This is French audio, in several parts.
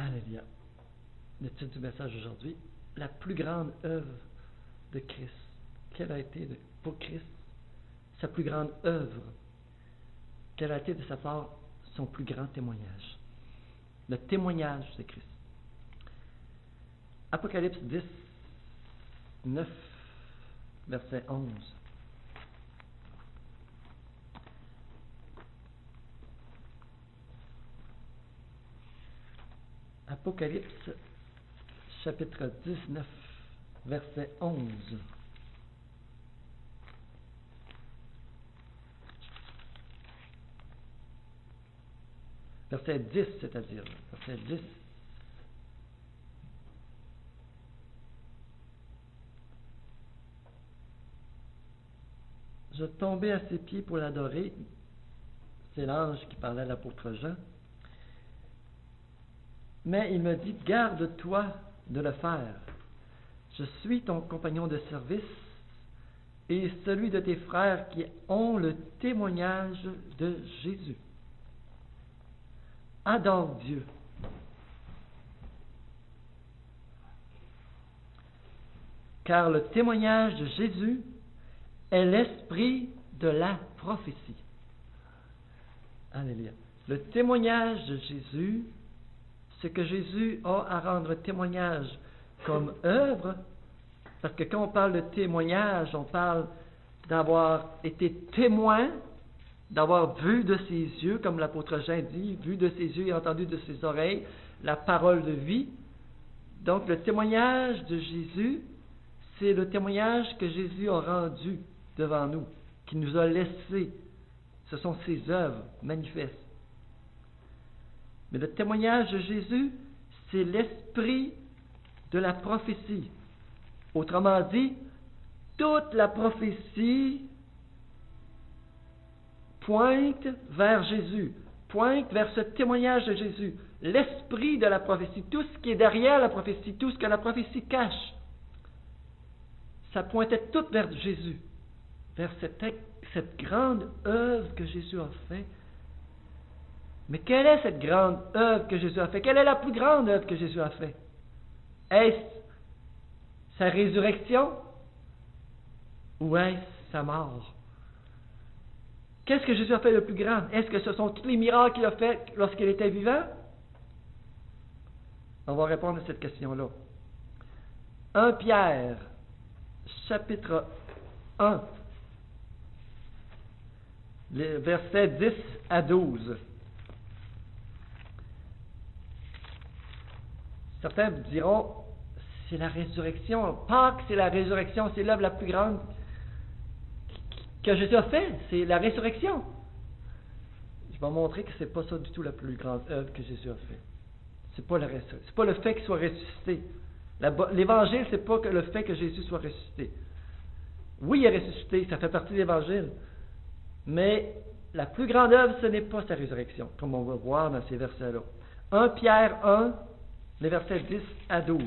Alléluia. Le titre du message aujourd'hui, la plus grande œuvre de Christ. Quelle a été pour Christ sa plus grande œuvre? Quel a été de sa part son plus grand témoignage? Le témoignage de Christ. Apocalypse 10, 9, verset 11. Apocalypse, chapitre 19, verset 11. Verset 10, c'est-à-dire. Verset 10. Je tombais à ses pieds pour l'adorer. C'est l'ange qui parlait à l'apôtre Jean. Mais il me dit, garde-toi de le faire. Je suis ton compagnon de service et celui de tes frères qui ont le témoignage de Jésus. Adore Dieu. Car le témoignage de Jésus est l'esprit de la prophétie. Alléluia. Le témoignage de Jésus, ce que Jésus a à rendre témoignage comme œuvre, parce que quand on parle de témoignage, on parle d'avoir été témoin, d'avoir vu de ses yeux, comme l'apôtre Jean dit, vu de ses yeux et entendu de ses oreilles, la parole de vie. Donc le témoignage de Jésus, c'est le témoignage que Jésus a rendu devant nous, qui nous a laissé. Ce sont ses œuvres manifestes. Mais le témoignage de Jésus, c'est l'esprit de la prophétie. Autrement dit, toute la prophétie pointe vers Jésus, pointe vers ce témoignage de Jésus, l'esprit de la prophétie, tout ce qui est derrière la prophétie, tout ce que la prophétie cache. Ça pointait tout vers Jésus, vers cette grande œuvre que Jésus a faite. Mais quelle est cette grande œuvre que Jésus a faite? Quelle est la plus grande œuvre que Jésus a faite? Est-ce sa résurrection ou est-ce sa mort? Qu'est-ce que Jésus a fait le plus grand? Est-ce que ce sont tous les miracles qu'il a fait lorsqu'il était vivant? On va répondre à cette question-là. 1 Pierre, chapitre 1, les versets 10 à 12. Certains vous diront, c'est la résurrection. Pâques, c'est la résurrection, c'est l'œuvre la plus grande que Jésus a fait, c'est la résurrection. Je vais montrer que c'est pas ça du tout la plus grande œuvre que Jésus a fait. C'est pas le fait qu'il soit ressuscité. L'évangile, c'est pas que le fait que Jésus soit ressuscité. Oui, il est ressuscité, ça fait partie de l'évangile. Mais la plus grande œuvre, ce n'est pas sa résurrection, comme on va voir dans ces versets-là. 1 Pierre 1, les versets 10 à 12.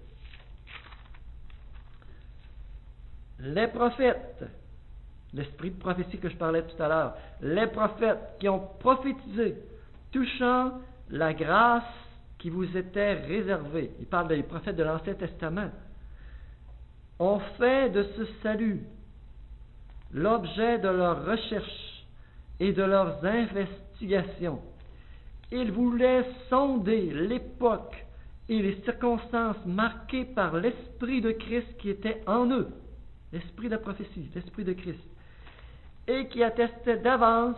Les prophètes, l'esprit de prophétie que je parlais tout à l'heure, les prophètes qui ont prophétisé touchant la grâce qui vous était réservée, il parle des prophètes de l'Ancien Testament, ont fait de ce salut l'objet de leurs recherches et de leurs investigations. Ils voulaient sonder l'époque et les circonstances marquées par l'Esprit de Christ qui était en eux, l'Esprit de la prophétie, l'Esprit de Christ, et qui attestait d'avance,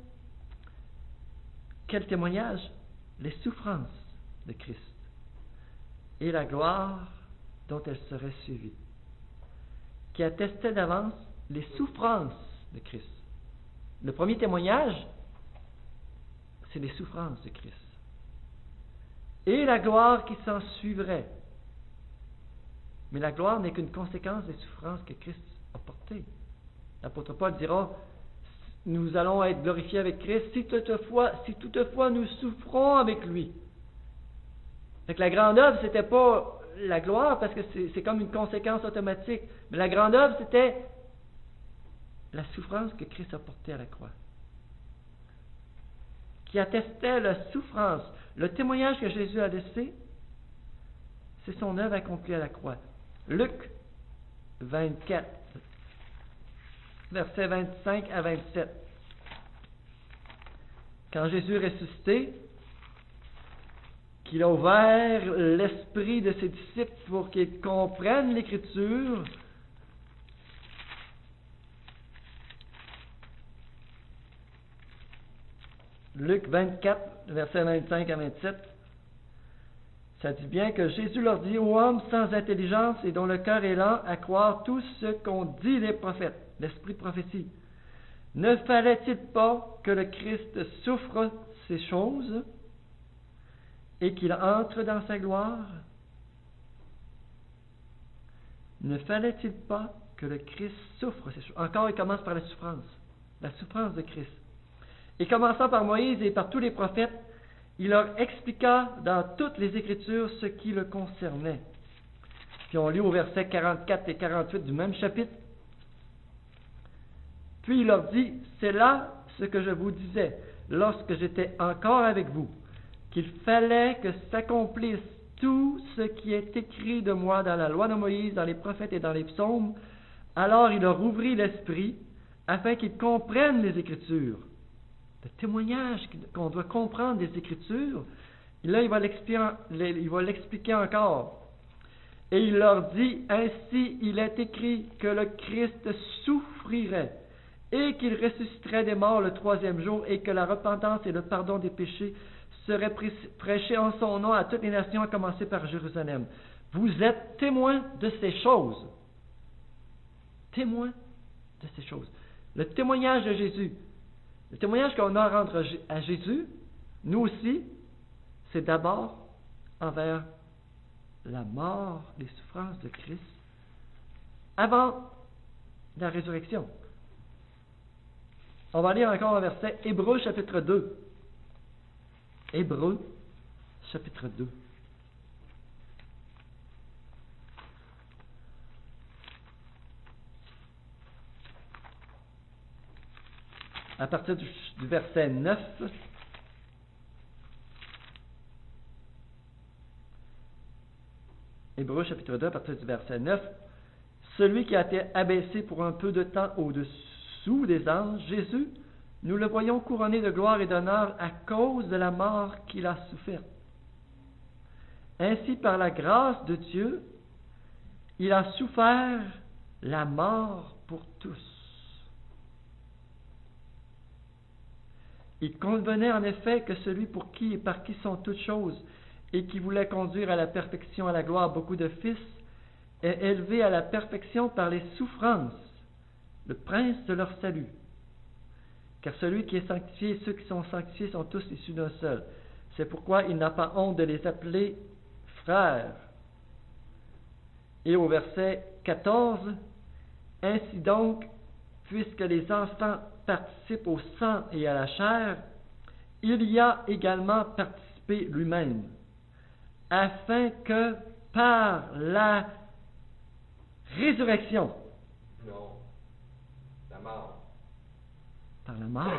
quel témoignage? Les souffrances de Christ et la gloire dont elles seraient suivies, qui attestait d'avance les souffrances de Christ. Le premier témoignage, c'est les souffrances de Christ. Et la gloire qui s'en suivrait. Mais la gloire n'est qu'une conséquence des souffrances que Christ a portées. L'apôtre Paul dira, nous allons être glorifiés avec Christ si toutefois nous souffrons avec lui. Fait que la grande œuvre, c'était pas la gloire, parce que c'est comme une conséquence automatique. Mais la grande œuvre, c'était la souffrance que Christ a portée à la croix, qui attestait la souffrance. Le témoignage que Jésus a laissé, c'est son œuvre accomplie à la croix. Luc 24, versets 25 à 27. Quand Jésus est ressuscité, qu'il a ouvert l'esprit de ses disciples pour qu'ils comprennent l'Écriture, Luc 24, versets 25 à 27, ça dit bien que Jésus leur dit: ô hommes sans intelligence et dont le cœur est lent à croire tout ce qu'ont dit les prophètes, l'esprit de prophétie, ne fallait-il pas que le Christ souffre ces choses et qu'il entre dans sa gloire? Ne fallait-il pas que le Christ souffre ces choses? Encore, il commence par la souffrance de Christ. Et commençant par Moïse et par tous les prophètes, il leur expliqua dans toutes les Écritures ce qui le concernait. Puis on lit au verset 44 et 48 du même chapitre. Puis il leur dit: c'est là ce que je vous disais lorsque j'étais encore avec vous, qu'il fallait que s'accomplisse tout ce qui est écrit de moi dans la loi de Moïse, dans les prophètes et dans les psaumes. Alors il leur ouvrit l'esprit afin qu'ils comprennent les Écritures. Le témoignage qu'on doit comprendre des Écritures, là il va l'expliquer encore. Et il leur dit: ainsi il est écrit que le Christ souffrirait et qu'il ressusciterait des morts le 3e jour, et que la repentance et le pardon des péchés seraient prêchés en son nom à toutes les nations, à commencer par Jérusalem. Vous êtes témoins de ces choses. Témoins de ces choses. Le témoignage de Jésus, le témoignage qu'on a à rendre à Jésus, nous aussi, c'est d'abord envers la mort, les souffrances de Christ, avant la résurrection. On va lire encore un verset, Hébreux chapitre 2. Hébreux chapitre 2. À partir du verset 9, Hébreux chapitre 2, à partir du verset 9, celui qui a été abaissé pour un peu de temps au-dessous des anges, Jésus, nous le voyons couronné de gloire et d'honneur à cause de la mort qu'il a soufferte. Ainsi, par la grâce de Dieu, il a souffert la mort pour tous. Il convenait en effet que celui pour qui et par qui sont toutes choses, et qui voulait conduire à la perfection, à la gloire beaucoup de fils, est élevé à la perfection par les souffrances, le prince de leur salut. Car celui qui est sanctifié et ceux qui sont sanctifiés sont tous issus d'un seul. C'est pourquoi il n'a pas honte de les appeler frères. Et au verset 14, ainsi donc, puisque les enfants participent au sang et à la chair, il y a également participé lui-même, afin que par la résurrection, non, la mort, par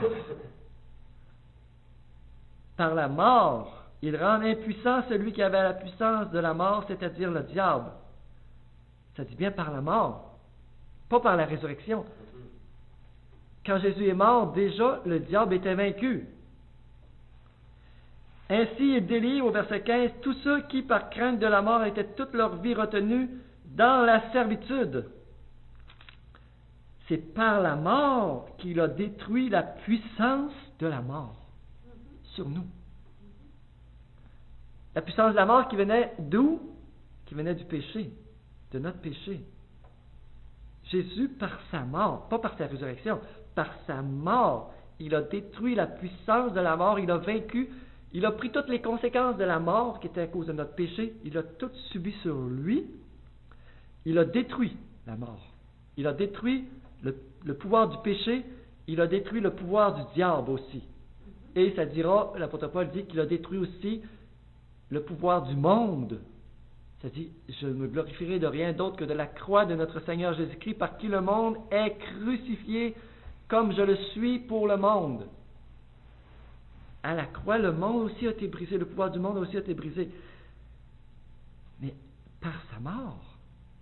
la mort, il rend impuissant celui qui avait la puissance de la mort, c'est-à-dire le diable. Ça dit bien par la mort, pas par la résurrection. Quand Jésus est mort, déjà, le diable était vaincu. Ainsi, il délie au verset 15 tous ceux qui, par crainte de la mort, étaient toute leur vie retenus dans la servitude. C'est par la mort qu'il a détruit la puissance de la mort sur nous. La puissance de la mort qui venait d'où? Qui venait du péché, de notre péché. Jésus, par sa mort, pas par sa résurrection, par sa mort, il a détruit la puissance de la mort, il a vaincu, il a pris toutes les conséquences de la mort qui étaient à cause de notre péché, il a tout subi sur lui, il a détruit la mort, il a détruit le pouvoir du péché, il a détruit le pouvoir du diable aussi. Et ça dira, l'apôtre Paul dit qu'il a détruit aussi le pouvoir du monde. Ça dit, je me glorifierai de rien d'autre que de la croix de notre Seigneur Jésus-Christ, par qui le monde est crucifié comme je le suis pour le monde. À la croix, le monde aussi a été brisé, le pouvoir du monde aussi a été brisé. Mais par sa mort.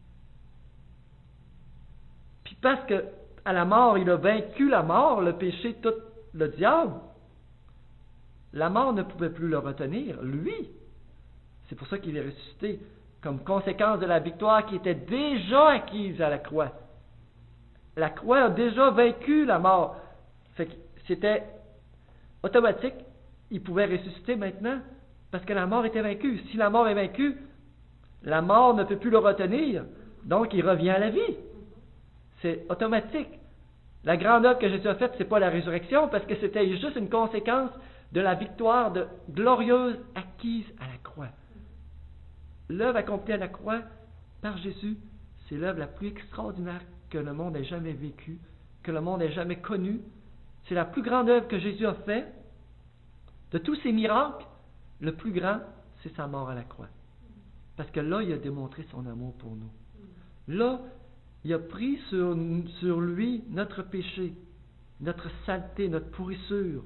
Puis parce que à la mort, il a vaincu la mort, le péché, tout le diable. La mort ne pouvait plus le retenir, lui. C'est pour ça qu'il est ressuscité, comme conséquence de la victoire qui était déjà acquise à la croix. La croix a déjà vaincu la mort. Fait que c'était automatique. Il pouvait ressusciter maintenant parce que la mort était vaincue. Si la mort est vaincue, la mort ne peut plus le retenir. Donc, il revient à la vie. C'est automatique. La grande œuvre que Jésus a faite, ce n'est pas la résurrection parce que c'était juste une conséquence de la victoire glorieuse acquise à la croix. L'œuvre accomplie à la croix par Jésus, c'est l'œuvre la plus extraordinaire que le monde ait jamais vécue, que le monde ait jamais connue. C'est la plus grande œuvre que Jésus a faite. De tous ses miracles, le plus grand, c'est sa mort à la croix. Parce que là, il a démontré son amour pour nous. Là, il a pris sur lui notre péché, notre saleté, notre pourrissure.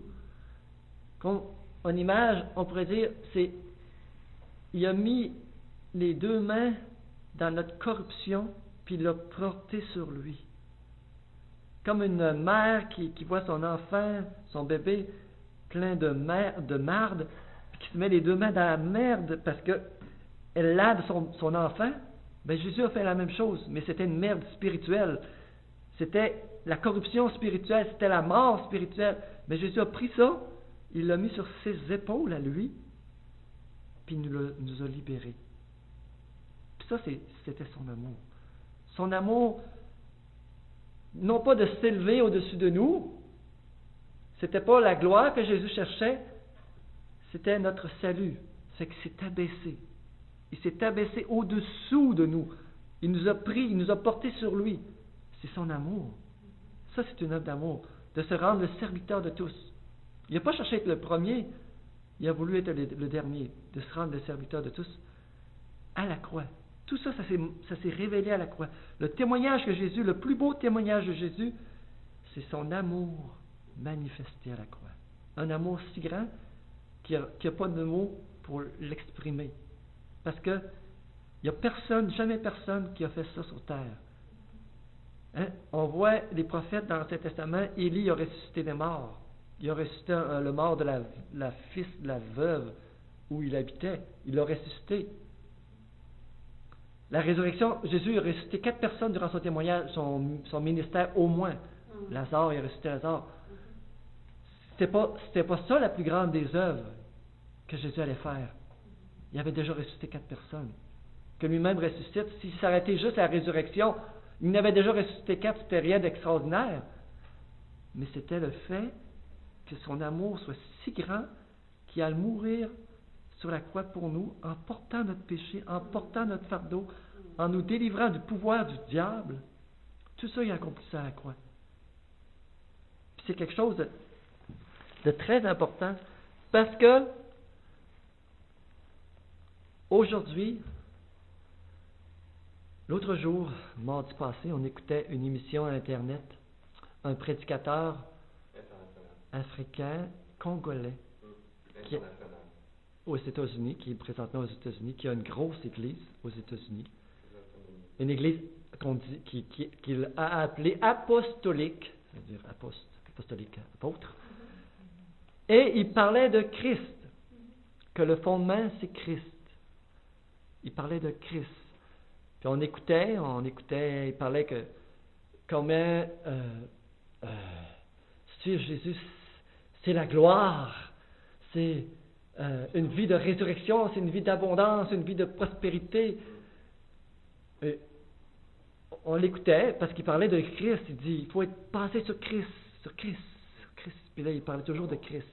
En image, on pourrait dire, il a mis les deux mains dans notre corruption, puis il l'a porté sur lui. Comme une mère qui voit son enfant, son bébé, plein de marde, puis qui se met les deux mains dans la merde parce qu'elle lave son enfant. Ben Jésus a fait la même chose, mais c'était une merde spirituelle. C'était la corruption spirituelle, c'était la mort spirituelle. Mais Jésus a pris ça, il l'a mis sur ses épaules à lui, puis il nous a libérés. Puis ça, c'était son amour. Son amour, non pas de s'élever au-dessus de nous, c'était pas la gloire que Jésus cherchait, c'était notre salut. C'est qu'il s'est abaissé. Il s'est abaissé au-dessous de nous. Il nous a pris, il nous a portés sur lui. C'est son amour. Ça, c'est une œuvre d'amour, de se rendre le serviteur de tous. Il n'a pas cherché à être le premier, il a voulu être le dernier, de se rendre le serviteur de tous à la croix. Tout ça, ça s'est révélé à la croix. Le témoignage que Jésus, le plus beau témoignage de Jésus, c'est son amour manifesté à la croix. Un amour si grand qu'il n'y a pas de mots pour l'exprimer. Parce que il n'y a personne, jamais personne qui a fait ça sur terre. Hein? On voit les prophètes dans l'Ancien Testament, Élie a ressuscité des morts. Il a ressuscité le mort de la fils de la veuve où il habitait. Il l'a ressuscité. La résurrection, Jésus a ressuscité 4 personnes durant son témoignage, son ministère au moins. Lazare, il a ressuscité Lazare. C'était pas ça la plus grande des œuvres que Jésus allait faire. Il avait déjà ressuscité 4 personnes. Que lui-même ressuscite, s'il s'arrêtait juste à la résurrection, il n'avait déjà ressuscité 4, c'était rien d'extraordinaire. Mais c'était le fait que son amour soit si grand qu'il allait mourir sur la croix pour nous, en portant notre péché, en portant notre fardeau, en nous délivrant du pouvoir du diable. Tout ça, il a accompli ça à la croix. Puis c'est quelque chose de très important, parce que aujourd'hui, l'autre jour, mardi passé, on écoutait une émission à Internet, un prédicateur africain, congolais, qui est aux États-Unis, qui est présentement aux États-Unis, qui a une grosse église aux États-Unis, une église qu'il a appelée apostolique, c'est-à-dire apostolique, apôtre, et il parlait de Christ, que le fondement c'est Christ. Il parlait de Christ. Puis on écoutait, il parlait que comment suivre Jésus, c'est la gloire, c'est une vie de résurrection, c'est une vie d'abondance, une vie de prospérité. Et on l'écoutait parce qu'il parlait de Christ. Il dit, il faut être passé sur Christ, sur Christ, sur Christ. Puis là, il parlait toujours de Christ.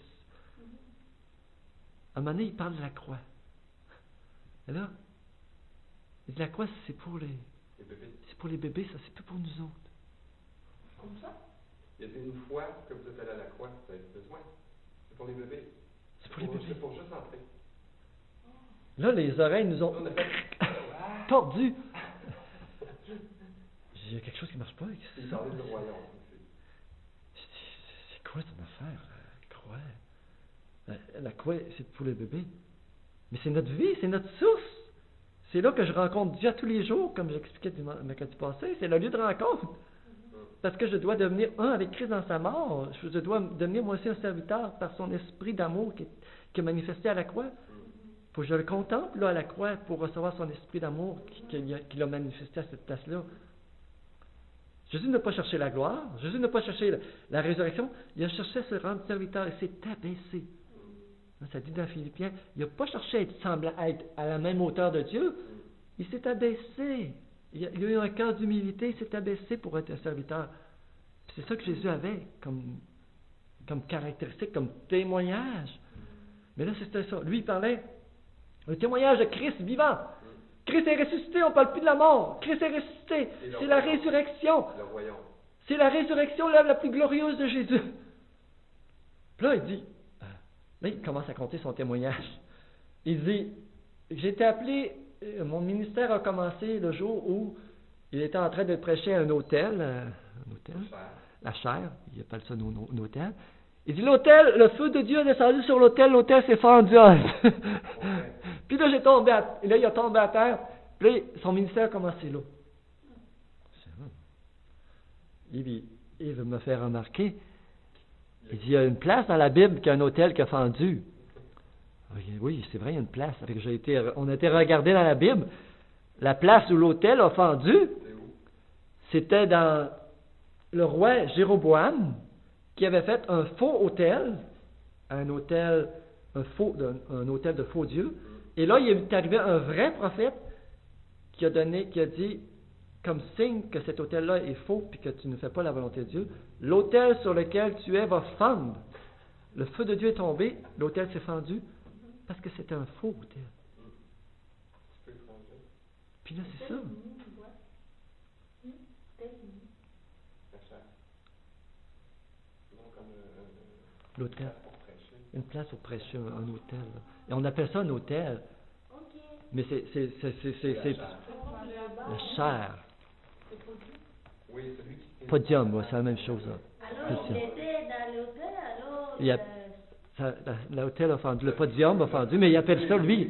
À un moment donné, il parle de la croix. Et là, il dit, la croix, c'est pour les bébés. C'est pour les bébés, ça, c'est plus pour nous autres. Comme ça? Il y a une fois que vous êtes allé à la croix, vous avez besoin. C'est pour les bébés. C'est pour les bébés. C'est pour juste entrer. Là, les oreilles nous ont tordues. Il y a quelque chose qui ne marche pas avec ça. Il parlait du royaume. C'est quoi ton affaire, la croix? La croix, c'est pour le bébé. Mais c'est notre vie, c'est notre source. C'est là que je rencontre Dieu tous les jours, comme j'expliquais mercredi passé. C'est le lieu de rencontre. Parce que je dois devenir un avec Christ dans sa mort. Je dois devenir moi aussi un serviteur par son esprit d'amour qui est manifesté à la croix. Faut que je le contemple là, à la croix pour recevoir son esprit d'amour qu'il a manifesté à cette place-là. Jésus n'a pas cherché la gloire, Jésus n'a pas cherché la résurrection, il a cherché à se rendre serviteur, il s'est abaissé. Ça dit dans Philippiens, il n'a pas cherché à être semblant, à être à la même hauteur de Dieu, il s'est abaissé. Il a eu un cœur d'humilité, il s'est abaissé pour être un serviteur. Puis c'est ça que Jésus avait comme caractéristique, comme témoignage. Mais là, c'était ça. Lui, il parlait un témoignage de Christ vivant. Christ est ressuscité, on ne parle plus de la mort. Christ est ressuscité, c'est la résurrection. C'est la résurrection la plus glorieuse de Jésus. Puis là, il dit, là, il commence à compter son témoignage. Il dit, j'ai été appelé, mon ministère a commencé le jour où il était en train de prêcher à un hôtel, la chaire, il appelle ça un hôtel. Il dit, l'autel, le feu de Dieu est descendu sur l'autel s'est fendu. Puis là, il a tombé à terre. Puis là, son ministère a commencé là. Il veut me faire remarquer. Il dit, il y a une place dans la Bible qui a un autel qui a fendu. Oui, c'est vrai, il y a une place. On a été regarder dans la Bible. La place où l'autel a fendu, c'était dans le roi Jéroboam, qui avait fait un faux autel, un autel de faux dieu. Et là, il est arrivé un vrai prophète qui a dit, comme signe que cet autel-là est faux puis que tu ne fais pas la volonté de Dieu, l'autel sur lequel tu es va fendre. Le feu de Dieu est tombé, l'autel s'est fendu parce que c'était un faux autel. Puis là, c'est ça. L'autel. Une place pour prêcher, un hôtel. Et on appelle ça un hôtel. Mais c'est la chair. Podium, c'est la même chose. Alors, il était dans l'hôtel, alors... L'hôtel a fendu, le podium a fendu, mais il appelle ça, lui.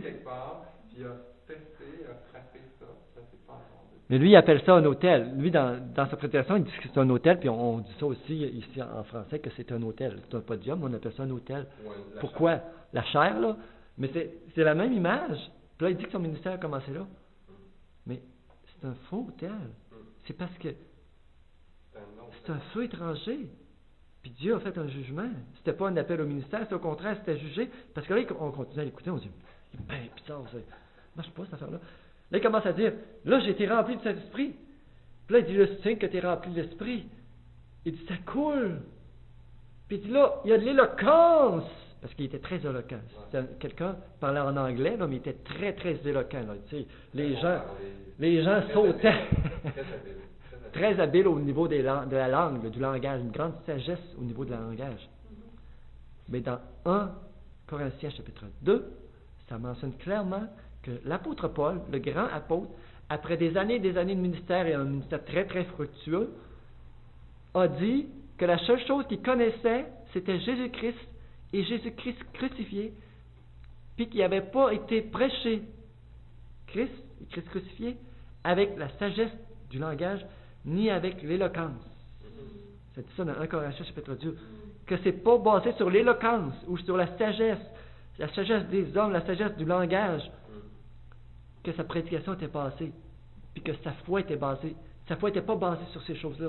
Mais lui, il appelle ça un hôtel. Lui, dans sa prédication, il dit que c'est un hôtel, puis on dit ça aussi ici en français, que c'est un hôtel. C'est un podium, on appelle ça un hôtel. Pourquoi? La chair, là. Mais c'est la même image. Puis là, il dit que son ministère a commencé là. Mais c'est un faux hôtel. C'est parce que c'est un feu étranger. Puis Dieu a fait un jugement. C'était pas un appel au ministère, c'est au contraire, c'était jugé. Parce que là, on continue à l'écouter, on dit, ben bizarre, ça marche pas cette affaire-là. Là, il commence à dire, là, j'ai été rempli de Saint-Esprit. Puis là, il dit, le signe que tu es rempli de l'Esprit. Il dit, ça coule. Puis il dit, là, il y a de l'éloquence. Parce qu'il était très éloquent. C'était quelqu'un qui parlait en anglais, là, mais il était très, très éloquent. Là. Tu sais, les gens sautaient. Très habile au niveau de la langue, du langage. Une grande sagesse au niveau de la langage. Mais dans 1 Corinthiens chapitre 2, ça mentionne clairement que l'apôtre Paul, le grand apôtre, après des années de ministère et un ministère très, très fructueux, a dit que la seule chose qu'il connaissait, c'était Jésus-Christ et Jésus-Christ crucifié, puis qu'il n'avait pas été prêché Christ crucifié avec la sagesse du langage, ni avec l'éloquence. C'est ça dans 1 Corinthiens chapitre 2, que c'est pas basé sur l'éloquence ou sur la sagesse des hommes, la sagesse du langage, que sa prédication était basée, puis que sa foi était basée. Sa foi n'était pas basée sur ces choses-là.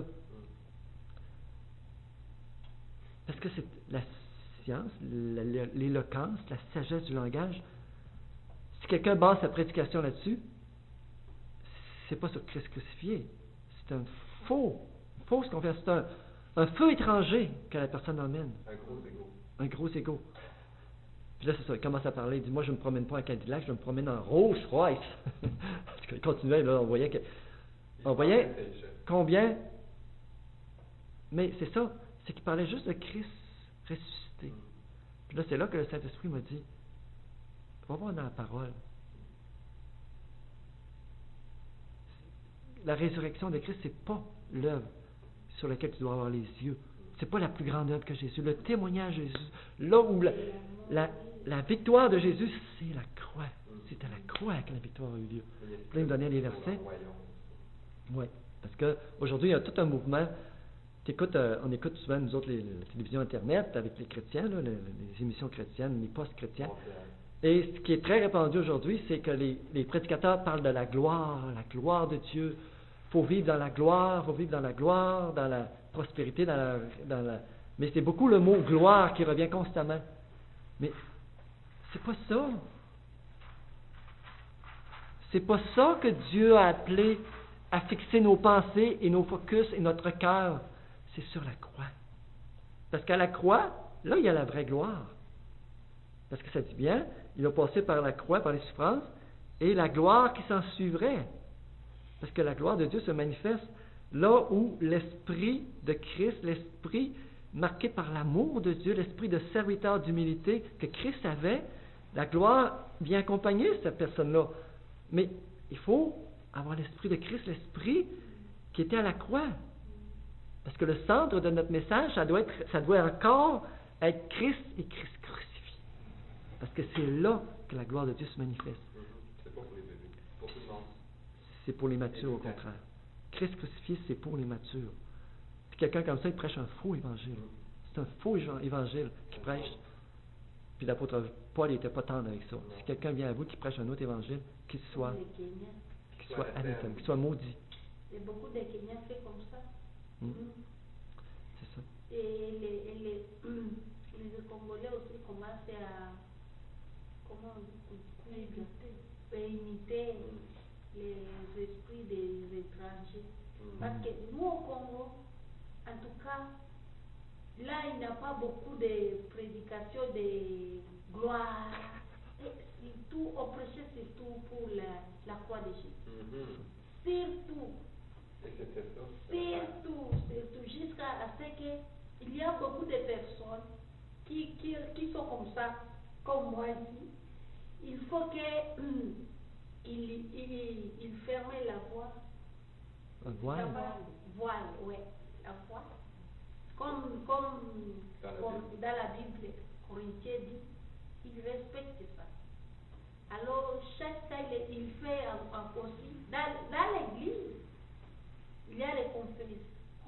Parce que c'est la science, l'éloquence, la sagesse du langage. Si quelqu'un base sa prédication là-dessus, c'est pas sur Christ crucifié. C'est un fausse conversion. C'est un feu étranger que la personne emmène. Un gros égo. Puis là, c'est ça, il commence à parler. Il dit, moi, je ne me promène pas en Cadillac, je me promène en Rolls-Royce. Il continuait, là, on voyait combien. Mais c'est ça, c'est qu'il parlait juste de Christ ressuscité. Puis là, c'est là que le Saint-Esprit m'a dit, va voir dans la parole. La résurrection de Christ, c'est pas l'œuvre sur laquelle tu dois avoir les yeux. c'est pas la plus grande œuvre que Jésus. Le témoignage de Jésus, là où la victoire de Jésus, c'est la croix. C'est à la croix que la victoire a eu lieu. Puis il me donnait les versets. Oui, parce qu'aujourd'hui, il y a tout un mouvement. On écoute souvent, nous autres, la télévision Internet avec les chrétiens, là, les émissions chrétiennes, les post-chrétiens. Et ce qui est très répandu aujourd'hui, c'est que les prédicateurs parlent de la gloire de Dieu. Il faut vivre dans la gloire, dans la prospérité, mais c'est beaucoup le mot gloire qui revient constamment. Mais c'est pas ça. C'est pas ça que Dieu a appelé à fixer nos pensées et nos focus et notre cœur. C'est sur la croix. Parce qu'à la croix, là, il y a la vraie gloire. Parce que ça dit bien, il a passé par la croix, par les souffrances, et la gloire qui s'en suivrait. Parce que la gloire de Dieu se manifeste là où l'esprit de Christ, l'esprit marqué par l'amour de Dieu, l'esprit de serviteur d'humilité que Christ avait, la gloire vient accompagner cette personne-là. Mais il faut avoir l'esprit de Christ, l'esprit qui était à la croix. Parce que le centre de notre message, ça doit encore être Christ et Christ crucifié. Parce que c'est là que la gloire de Dieu se manifeste. C'est pas pour les bébés, pour tout le monde. C'est pour les matures, au contraire. Christ crucifié, c'est pour les matures. Puis quelqu'un comme ça, il prêche un faux évangile. C'est un faux évangile qu'il prêche. Puis l'apôtre Paul n'était pas tendre avec ça. Si quelqu'un vient à vous qui prêche un autre évangile, qu'il soit anathème, qu'il soit maudit. Et beaucoup de Kenyans font comme ça. C'est ça. Et les Congolais aussi commencent à imiter les esprits des étrangers. Parce que nous au Congo, en tout cas, là il n'y a pas beaucoup de prédications de gloire. Et surtout, on prêchait surtout pour la croix de Jésus. Surtout. Surtout, jusqu'à ce qu'il y a beaucoup de personnes qui sont comme ça, comme moi ici. Il faut qu'il ferme la voie. La voile? Voile, oui, la voile. Comme dans la Bible, Corinthiens dit, il respecte ça. Alors, chaque fois, il fait aussi, dans l'église, il y a les confessions.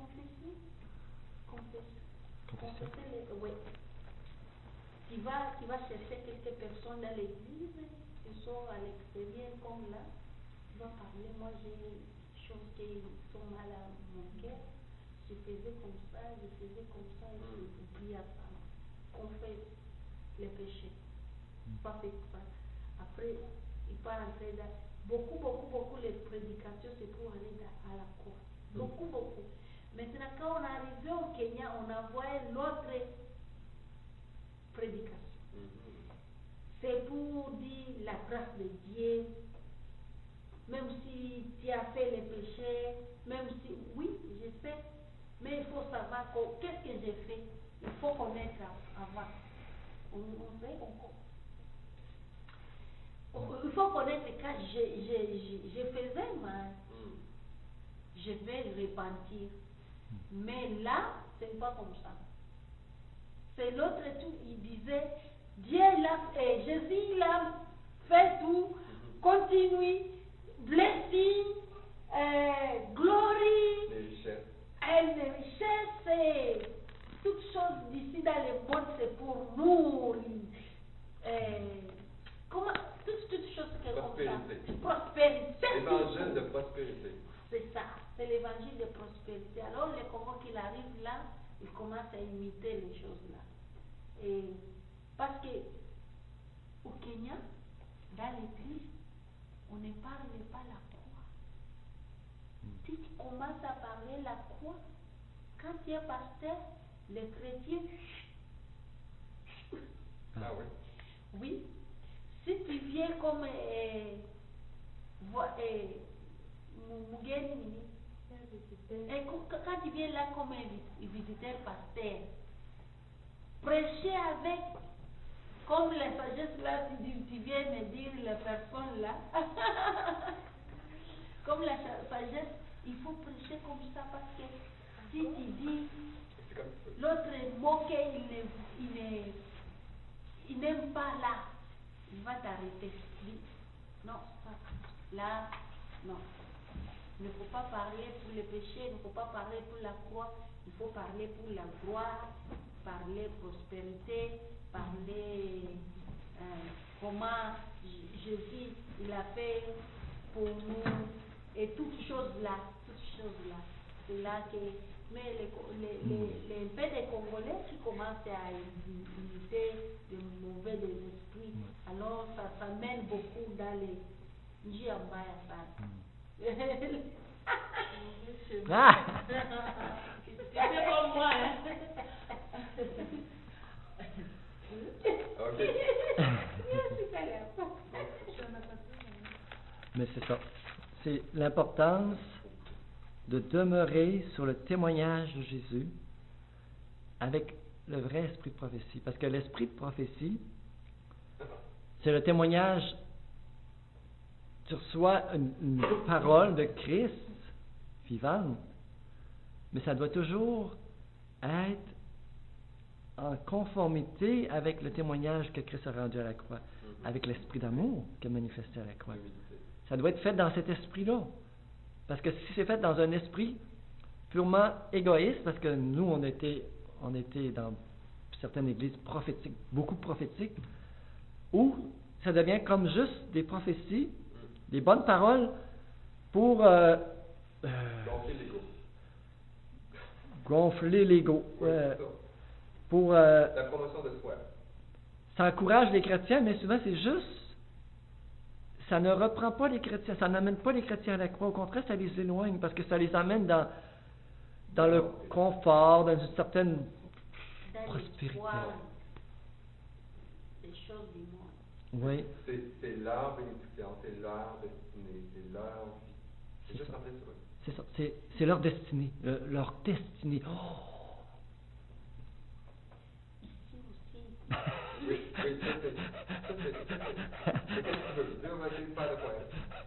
Oui. Qui va chercher quelques personnes dans l'église, qui sont à l'extérieur comme là, qui va parler. Moi, j'ai des choses qui sont mal à mon cœur. Je faisais comme ça, et je prie à ça. Confesse les péchés. Pas fait ça. Après, il part entrer dans beaucoup les prédications, c'est pour aller à la croix. Beaucoup. Maintenant, quand on est arrivé au Kenya, on a vu l'autre prédication. C'est pour dire la grâce de Dieu, même si tu as fait les péchés, même si, oui, je sais, mais il faut savoir qu'est-ce que j'ai fait. Il faut connaître avant. On sait encore. Il faut connaître quand je faisais mal. Je vais repentir. Mais là, ce n'est pas comme ça. C'est l'autre tout, il disait, Dieu l'a, Jésus l'a fait tout, continue, blessing, glory, les richesses, toutes choses d'ici dans le monde, c'est pour nous. Comment, toutes choses comme ça. Prospérité. L'évangile de prospérité. C'est ça, c'est l'évangile de prospérité. Alors, le Congo qu'il arrive là, il commence à imiter les choses là. Et parce que au Kenya, dans l'église, on ne parle pas la croix. Si tu commences à parler la croix, quand tu es pasteur, les chrétiens. Ah oui? Oui. Si tu viens comme quand tu viens là comme visiteur pasteur, prêcher avec, comme la sagesse là, tu viens me dire les personnes là, comme la sagesse, il faut prêcher comme ça parce que si tu dis C'est comme ça. L'autre est moqué, il n'aime pas là. Il va t'arrêter. Dis, non, ça, là, non. Il ne faut pas parler pour le péché, il ne faut pas parler pour la croix, il faut parler pour la gloire, parler prospérité, parler comment Jésus il a fait pour nous et toutes choses là. C'est là que mais les peu des Congolais qui commencent à imiter de mauvais esprits, alors ça mène beaucoup dans les Njiambaya ça. Ah! C'est comme moi, hein? OK. Mais c'est ça. C'est l'importance de demeurer sur le témoignage de Jésus avec le vrai esprit de prophétie. Parce que l'esprit de prophétie, c'est le témoignage. Tu reçois une parole de Christ vivante, mais ça doit toujours être en conformité avec le témoignage que Christ a rendu à la croix, avec l'esprit d'amour qu'il a manifesté à la croix. Ça doit être fait dans cet esprit-là. Parce que si c'est fait dans un esprit purement égoïste, parce que nous, on était dans certaines églises prophétiques, beaucoup prophétiques, où ça devient comme juste des prophéties, des bonnes paroles pour gonfler l'ego. Pour la promotion de soi. Ça encourage les chrétiens, mais souvent c'est juste, ça ne reprend pas les chrétiens, ça n'amène pas les chrétiens à la croix. Au contraire, ça les éloigne parce que ça les amène dans le confort, dans une certaine prospérité. Des choses du monde. Oui. C'est leur bénédiction, c'est leur destinée, c'est leur vie. C'est juste centré sur eux. C'est ça, c'est leur destinée. Leur destinée. Oh! Oui, c'est qu'est-ce que tu veux? Dieu va dire faire de quoi?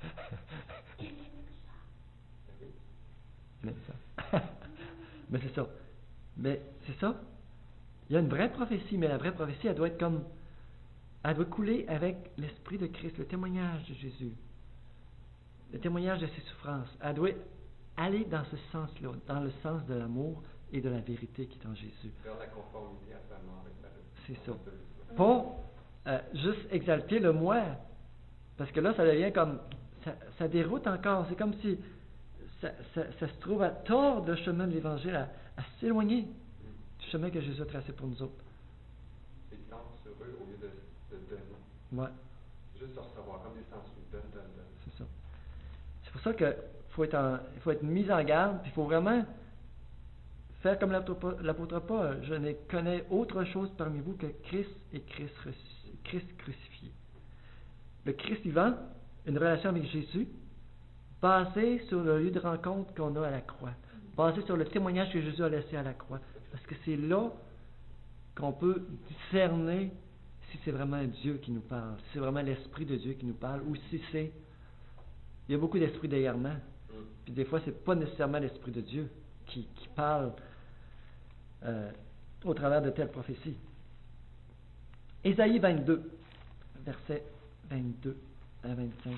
Mais ça. Mais c'est ça. Mais c'est ça. Il y a une vraie prophétie, mais la vraie prophétie, elle doit être comme. Elle doit couler avec l'esprit de Christ, le témoignage de Jésus, le témoignage de ses souffrances. Elle doit aller dans ce sens-là, dans le sens de l'amour et de la vérité qui est en Jésus. Vers la conformité à sa mort et sa C'est ça. Pas juste exalter le moi, parce que là, ça devient comme. Ça déroute encore. C'est comme si ça se trouve à tordre le chemin de l'Évangile, à s'éloigner du chemin que Jésus a tracé pour nous autres. Et tendre sur eux au lieu de donner. Ouais. Juste de recevoir comme des sensus. Donne. C'est ça. C'est pour ça qu'il faut être mis en garde, puis il faut vraiment faire comme l'apôtre Paul. Je ne connais autre chose parmi vous que Christ et Christ crucifié. Le Christ vivant, une relation avec Jésus, basée sur le lieu de rencontre qu'on a à la croix, basée sur le témoignage que Jésus a laissé à la croix. Parce que c'est là qu'on peut discerner si c'est vraiment Dieu qui nous parle, si c'est vraiment l'Esprit de Dieu qui nous parle, ou si c'est... Il y a beaucoup d'esprits d'égarement. Puis des fois, c'est pas nécessairement l'Esprit de Dieu qui parle au travers de telles prophéties. Ésaïe 22, versets 22 à 25.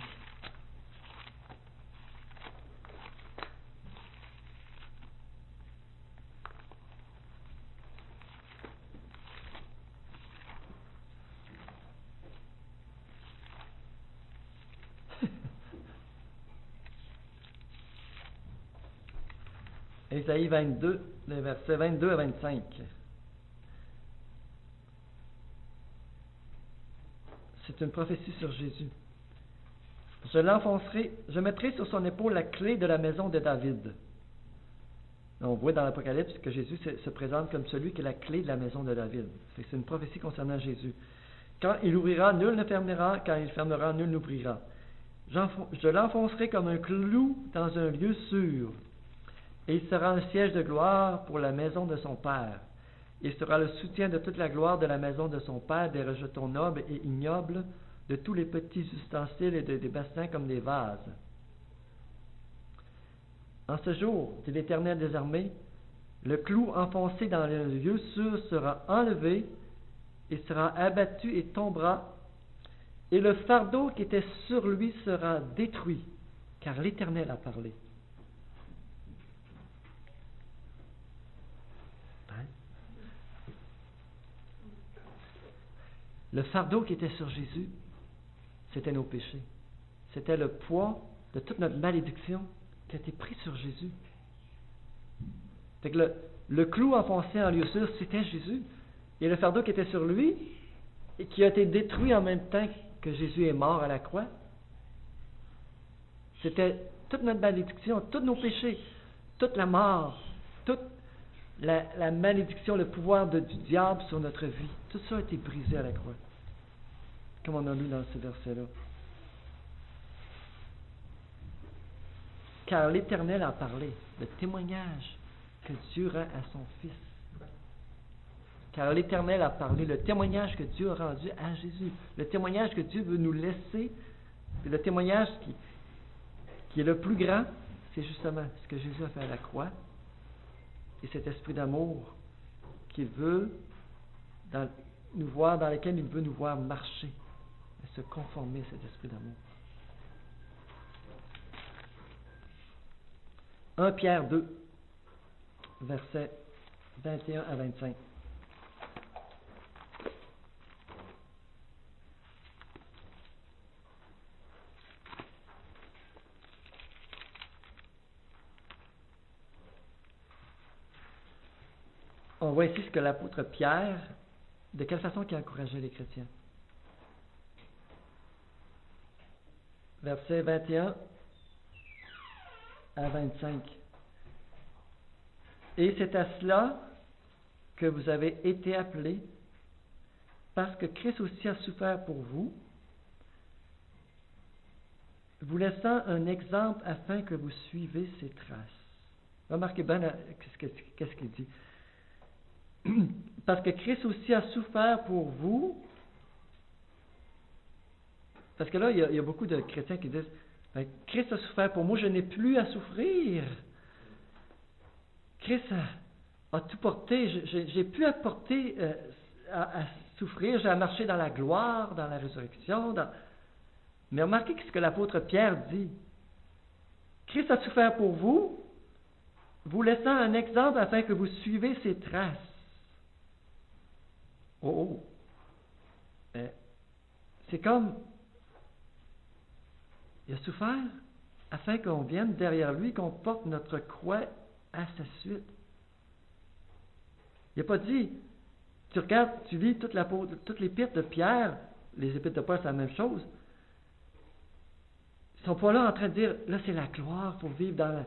Ésaïe 22, les versets 22 à 25. C'est une prophétie sur Jésus. Je mettrai sur son épaule la clé de la maison de David. On voit dans l'Apocalypse que Jésus se présente comme celui qui a la clé de la maison de David. C'est une prophétie concernant Jésus. Quand il ouvrira, nul ne fermera. Quand il fermera, nul n'ouvrira. Je l'enfoncerai comme un clou dans un lieu sûr. Et il sera un siège de gloire pour la maison de son Père. Il sera le soutien de toute la gloire de la maison de son Père, des rejetons nobles et ignobles, de tous les petits ustensiles et des bassins comme des vases. En ce jour, dit l'Éternel des armées, Le clou enfoncé dans le lieu sûr sera enlevé, il sera abattu et tombera, et le fardeau qui était sur lui sera détruit, car l'Éternel a parlé. Hein? Le fardeau qui était sur Jésus, c'était nos péchés. C'était le poids de toute notre malédiction qui a été pris sur Jésus. Fait que le clou enfoncé en lieu sûr, c'était Jésus. Et le fardeau qui était sur lui, et qui a été détruit en même temps que Jésus est mort à la croix, c'était toute notre malédiction, tous nos péchés, toute la mort, toute la malédiction, le pouvoir du diable sur notre vie. Tout ça a été brisé à la croix. Comme on a lu dans ce verset-là. Car l'Éternel a parlé, le témoignage que Dieu rend à son Fils. Car l'Éternel a parlé, le témoignage que Dieu a rendu à Jésus, le témoignage que Dieu veut nous laisser, le témoignage qui est le plus grand, c'est justement ce que Jésus a fait à la croix, et cet esprit d'amour qu'il veut nous voir, dans lequel il veut nous voir marcher, et se conformer à cet esprit d'amour. 1 Pierre 2, versets 21 à 25. On voit ici ce que l'apôtre Pierre, de quelle façon il encourageait les chrétiens. Versets 21 à 25. Et c'est à cela que vous avez été appelés, parce que Christ aussi a souffert pour vous, vous laissant un exemple afin que vous suivez ses traces. Remarquez bien qu'est-ce qu'il dit. Parce que Christ aussi a souffert pour vous. Parce que là, il y a beaucoup de chrétiens qui disent Christ a souffert pour moi, je n'ai plus à souffrir. Christ a tout porté, j'ai plus à porter à souffrir, j'ai à marcher dans la gloire, dans la résurrection. Mais remarquez ce que l'apôtre Pierre dit. Christ a souffert pour vous, vous laissant un exemple afin que vous suivez ses traces. C'est comme il a souffert afin qu'on vienne derrière lui, qu'on porte notre croix à sa suite. Il n'a pas dit, tu regardes, tu lis toutes les épîtres de Pierre, les épîtres de Paul, c'est la même chose. Ils ne sont pas là en train de dire, là c'est la gloire pour vivre dans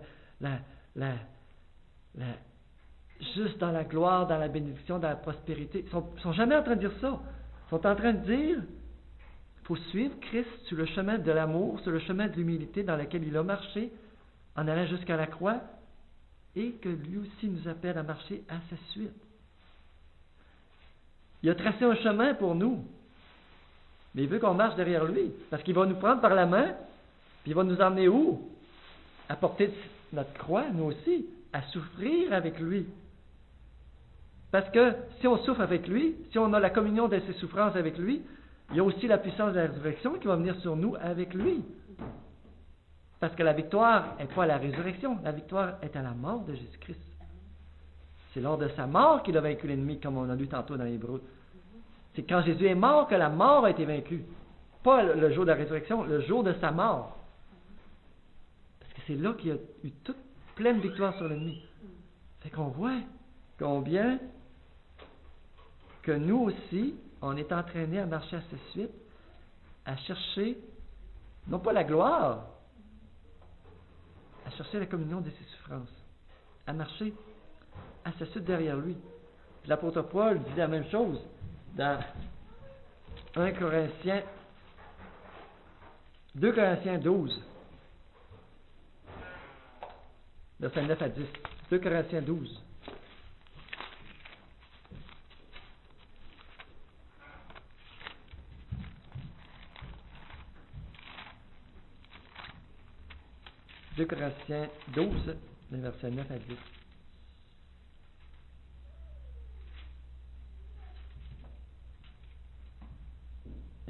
juste dans la gloire, dans la bénédiction, dans la prospérité. Ils ne sont jamais en train de dire ça. Ils sont en train de dire, il faut suivre Christ sur le chemin de l'amour, sur le chemin de l'humilité dans lequel il a marché, en allant jusqu'à la croix, et que lui aussi nous appelle à marcher à sa suite. Il a tracé un chemin pour nous, mais il veut qu'on marche derrière lui, parce qu'il va nous prendre par la main, puis il va nous emmener où? À porter notre croix, nous aussi, à souffrir avec lui. Parce que si on souffre avec lui, si on a la communion de ses souffrances avec lui, il y a aussi la puissance de la résurrection qui va venir sur nous avec lui. Parce que la victoire n'est pas à la résurrection, la victoire est à la mort de Jésus-Christ. C'est lors de sa mort qu'il a vaincu l'ennemi, comme on a lu tantôt dans l'Hébreu. C'est quand Jésus est mort que la mort a été vaincue. Pas le jour de la résurrection, le jour de sa mort. Parce que c'est là qu'il y a eu toute pleine victoire sur l'ennemi. Fait qu'on voit combien que nous aussi, on est entraînés à marcher à sa suite, à chercher, non pas la gloire, à chercher la communion de ses souffrances, à marcher à sa suite derrière lui. Puis l'apôtre Paul dit la même chose dans 2 Corinthiens 12, versets 9 à 10. 2 Corinthiens 12. Corinthiens 12, les versets 9 à 10.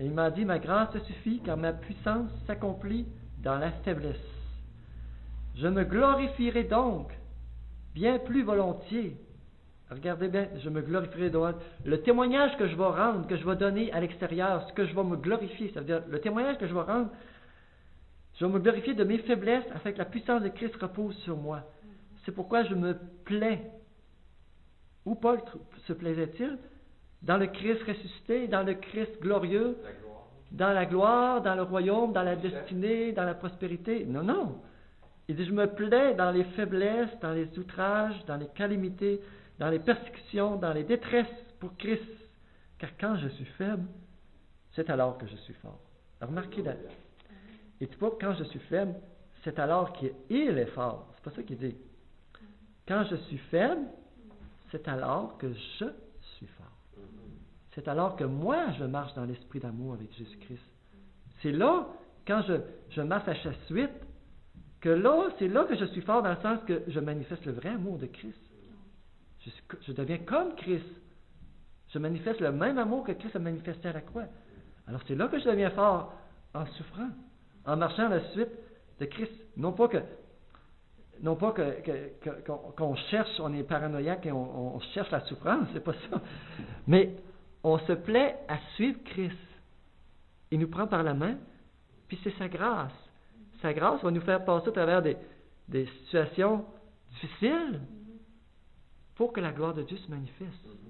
Et il m'a dit, ma grâce te suffit car ma puissance s'accomplit dans la faiblesse. Je me glorifierai donc bien plus volontiers. Regardez bien, je me glorifierai donc. Le témoignage que je vais rendre, que je vais donner à l'extérieur, ce que je vais me glorifier, ça veut dire le témoignage que je vais rendre, je vais me glorifier de mes faiblesses afin que la puissance de Christ repose sur moi. C'est pourquoi je me plais. Où Paul se plaisait-il? Dans le Christ ressuscité, dans le Christ glorieux, La gloire. dans la gloire, dans le royaume, dans la destinée, dans la prospérité. Non, non. Il dit, je me plais dans les faiblesses, dans les outrages, dans les calamités, dans les persécutions, dans les détresses pour Christ. Car quand je suis faible, c'est alors que je suis fort. Remarquez, il dit pas quand je suis faible, c'est alors qu'il est fort. C'est pas ça qu'il dit. Quand je suis faible, c'est alors que je suis fort. C'est alors que moi, je marche dans l'esprit d'amour avec Jésus-Christ. C'est là, quand je marche à sa suite, que là, c'est là que je suis fort dans le sens que je manifeste le vrai amour de Christ. Je deviens comme Christ. Je manifeste le même amour que Christ a manifesté à la croix. Alors c'est là que je deviens fort, en souffrant, en marchant à la suite de Christ. Non pas qu'on cherche, on est paranoïaque et on cherche la souffrance, c'est pas ça. Mais on se plaît à suivre Christ. Il nous prend par la main, puis c'est sa grâce. Sa grâce va nous faire passer à travers des situations difficiles pour que la gloire de Dieu se manifeste.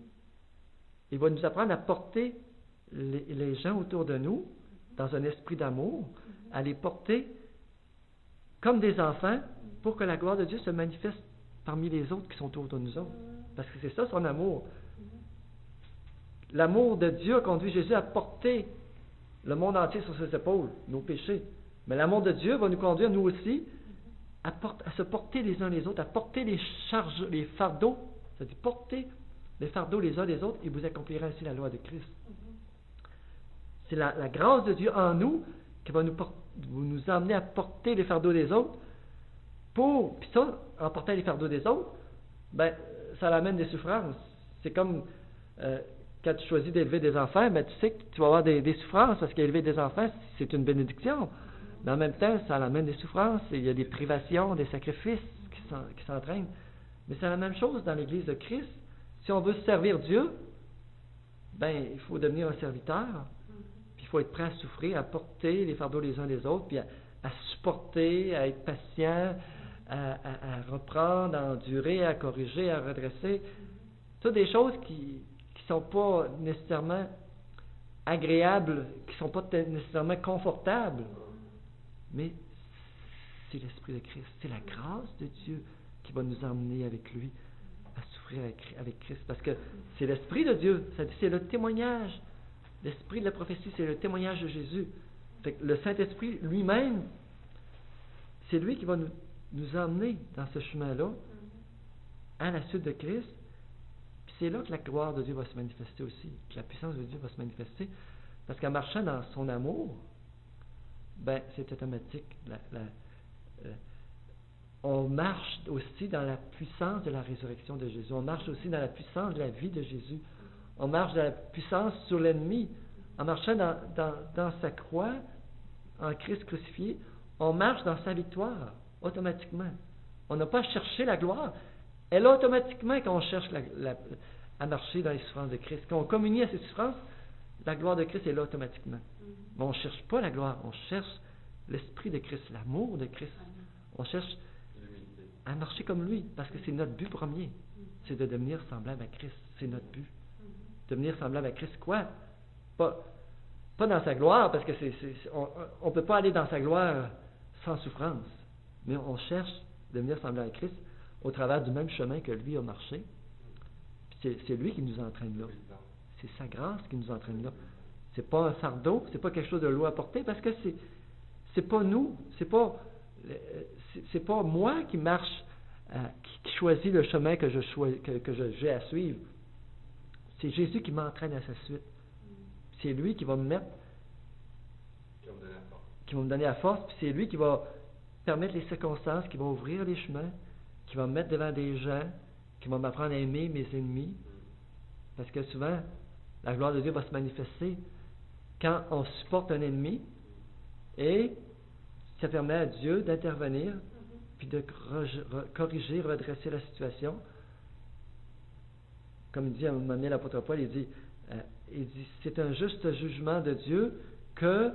Il va nous apprendre à porter les gens autour de nous dans un esprit d'amour, à les porter comme des enfants pour que la gloire de Dieu se manifeste parmi les autres qui sont autour de nous autres. Parce que c'est ça son amour. L'amour de Dieu a conduit Jésus à porter le monde entier sur ses épaules, nos péchés. Mais l'amour de Dieu va nous conduire, nous aussi, à se porter les uns les autres, à porter les charges, les fardeaux. C'est-à-dire porter les fardeaux les uns les autres et vous accomplirez ainsi la loi de Christ. C'est la grâce de Dieu en nous qui va nous emmener à porter les fardeaux des autres. Puis ça, en portant les fardeaux des autres, ben, ça amène des souffrances. C'est comme quand tu choisis d'élever des enfants, ben, tu sais que tu vas avoir des souffrances parce qu'élever des enfants, c'est une bénédiction. Mais en même temps, ça amène des souffrances. Il y a des privations, des sacrifices qui s'entraînent. Mais c'est la même chose dans l'Église de Christ. Si on veut servir Dieu, ben, il faut devenir un serviteur. Puis il faut être prêt à souffrir, à porter les fardeaux les uns les autres, puis à supporter, à être patient, à reprendre, à endurer, à corriger, à redresser. Toutes des choses qui ne sont pas nécessairement agréables, qui ne sont pas nécessairement confortables. Mais c'est l'Esprit de Christ, c'est la grâce de Dieu qui va nous emmener avec lui à souffrir avec Christ. Parce que c'est l'Esprit de Dieu, c'est le témoignage. L'Esprit de la prophétie, c'est le témoignage de Jésus. Fait que le Saint-Esprit lui-même, c'est lui qui va nous emmener dans ce chemin-là, à la suite de Christ. Puis c'est là que la gloire de Dieu va se manifester aussi, que la puissance de Dieu va se manifester. Parce qu'en marchant dans son amour, ben, c'est automatique. On marche aussi dans la puissance de la résurrection de Jésus. On marche aussi dans la puissance de la vie de Jésus. On marche dans la puissance sur l'ennemi. En marchant dans sa croix, en Christ crucifié, on marche dans sa victoire, automatiquement. On n'a pas à chercher la gloire. Elle est automatiquement quand on cherche à marcher dans les souffrances de Christ. Quand on communie à ces souffrances, la gloire de Christ est là automatiquement. Mais on ne cherche pas la gloire, on cherche l'Esprit de Christ, l'amour de Christ. On cherche à marcher comme lui, parce que c'est notre but premier. C'est de devenir semblable à Christ. C'est notre but. Devenir semblable à Christ, quoi? Pas dans sa gloire, parce que on ne peut pas aller dans sa gloire sans souffrance. Mais on cherche à devenir semblable à Christ au travers du même chemin que lui a marché. Puis c'est lui qui nous entraîne là. C'est sa grâce qui nous entraîne là. C'est pas un fardeau, c'est pas quelque chose de lourd à porter, parce que c'est pas nous, c'est pas moi qui marche, qui choisit le chemin que j'ai à suivre. C'est Jésus qui m'entraîne à sa suite. C'est lui qui va me mettre, qui va me donner la force, puis c'est lui qui va permettre les circonstances, qui va ouvrir les chemins, qui va me mettre devant des gens, qui va m'apprendre à aimer mes ennemis. Parce que souvent, la gloire de Dieu va se manifester quand on supporte un ennemi, et ça permet à Dieu d'intervenir, puis de corriger, redresser la situation. Comme il dit à un moment donné l'apôtre Paul, il dit c'est un juste jugement de Dieu que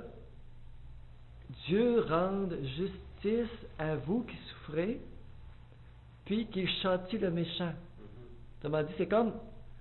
Dieu rende justice à vous qui souffrez, puis qu'il châtie le méchant. Autrement dit, c'est comme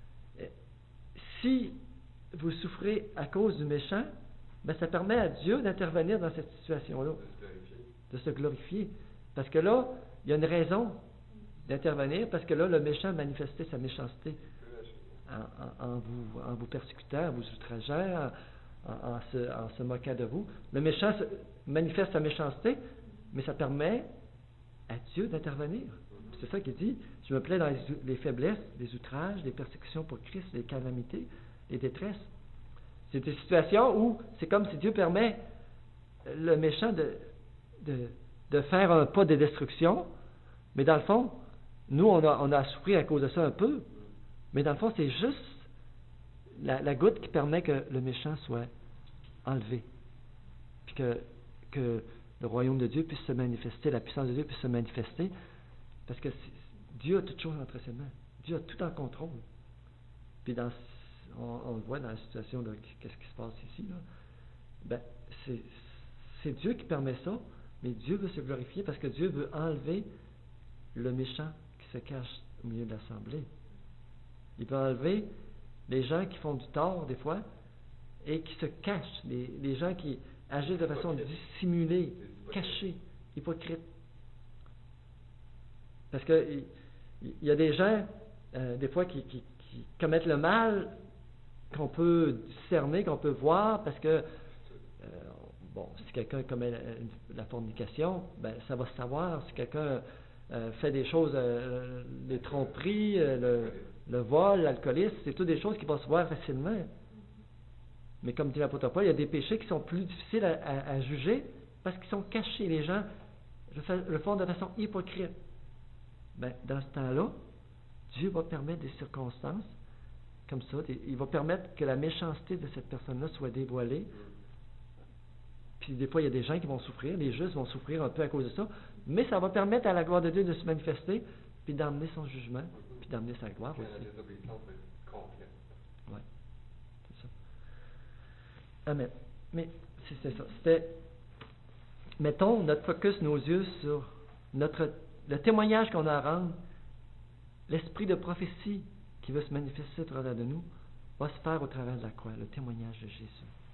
si vous souffrez à cause du méchant, ben ça permet à Dieu d'intervenir dans cette situation-là, de se glorifier. Parce que là, il y a une raison d'intervenir, parce que là, le méchant manifestait sa méchanceté en vous persécutant, en vous outrageant, en se moquant de vous. Le méchant manifeste sa méchanceté, mais ça permet à Dieu d'intervenir. C'est ça qu'il dit, je me plais dans les faiblesses, les outrages, les persécutions pour Christ, les calamités, les détresses. C'est des situations où c'est comme si Dieu permet le méchant de faire un pas de destruction, mais dans le fond, nous, on a souffert à cause de ça un peu, mais dans le fond, c'est juste la goutte qui permet que le méchant soit enlevé, puis que le royaume de Dieu puisse se manifester, la puissance de Dieu puisse se manifester, parce que Dieu a toutes choses entre ses mains. Dieu a tout en contrôle. Puis on le voit dans la situation de qu'est-ce qui se passe ici, là. Ben, c'est Dieu qui permet ça, mais Dieu veut se glorifier parce que Dieu veut enlever le méchant qui se cache au milieu de l'assemblée. Il veut enlever les gens qui font du tort des fois et qui se cachent, les gens qui agissent de façon dissimulée, cachée, hypocrite. Parce que il y a des gens, des fois, qui commettent le mal qu'on peut discerner, qu'on peut voir, parce que, si quelqu'un commet la fornication, ben, ça va se savoir. Si quelqu'un fait des choses, les tromperies, le vol, l'alcoolisme, c'est toutes des choses qui vont se voir facilement. Mais comme dit l'apôtre Paul, il y a des péchés qui sont plus difficiles à juger parce qu'ils sont cachés. Les gens le font de façon hypocrite. Ben, dans ce temps-là, Dieu va permettre des circonstances comme ça. Il va permettre que la méchanceté de cette personne-là soit dévoilée. Puis des fois, il y a des gens qui vont souffrir, les justes vont souffrir un peu à cause de ça, mais ça va permettre à la gloire de Dieu de se manifester, puis d'emmener son jugement, puis d'emmener sa gloire aussi. La désobéissance est complète. Oui, c'est ça. Amen. Mais c'est ça. C'était, mettons notre focus, nos yeux sur le témoignage qu'on a à rendre, l'esprit de prophétie qui veut se manifester au travers de nous, va se faire au travers de la croix, le témoignage de Jésus.